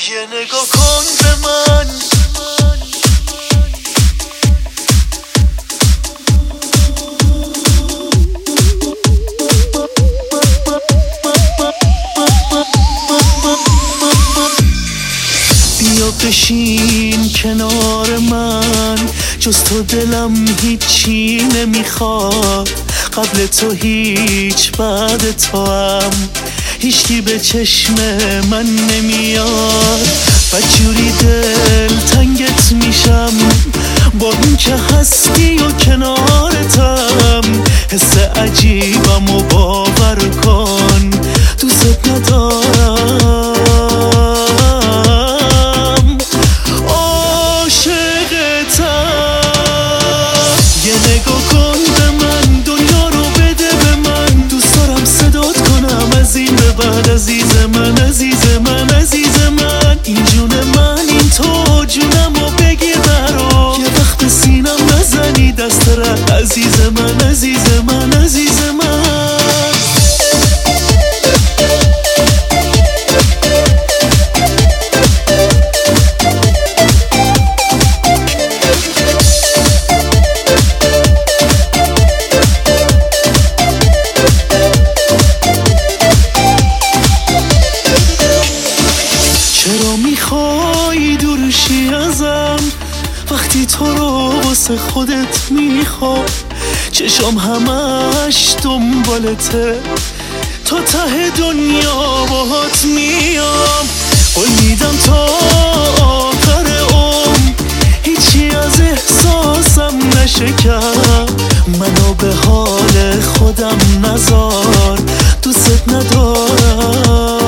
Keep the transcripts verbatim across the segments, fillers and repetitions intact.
یه نگاه کن به من، بیا بشین کنار من، جز تو دلم هیچی نمیخواد، قبل تو هیچ بعد تو هم هیچکی به چشم من نمیاد. بدجوری دل تنگت میشم با این که هستی و کنارتم، حس عجیبم و باور کن دوست ندارم. یه نگاه کن به من، دنیا رو بده به من، دوست دارم صدات کنم از این به بعد. عزیز من، عزیز من، عزیز من، این جون من، این تو جونم و بگیر برو، یه وقت به سینم نزنی دست را. عزیز من، عزیز من، عزیز من، چرا میخوای دورشی ازم وقتی تو رو واسه خودت میخوای؟ چشم همش دنبالته، تا ته دنیا باهات میام. قول میدم تا آخر عمر هیچی از احساسم نشکم، منو به حال خودم نذار، دوست ندارم.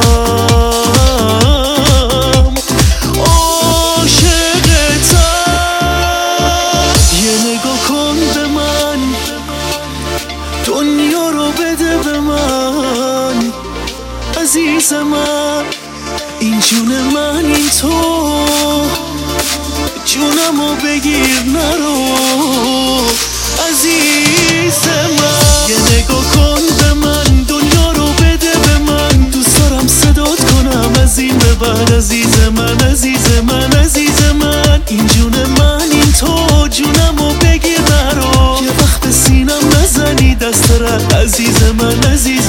دنیا رو بده به من، عزیز من، این جون من، این تو جونمو بگیر نرو. عزیز من، یه نگاه کن به من، دنیا رو بده به من، دوست دارم صدات کنم از این به بعد. عزیز من، عزیز من، عزیز من، این جون من، این تو جونمو بگیر نرو، یه وقت به سینم نزنی دست را. عزیز من، عزیز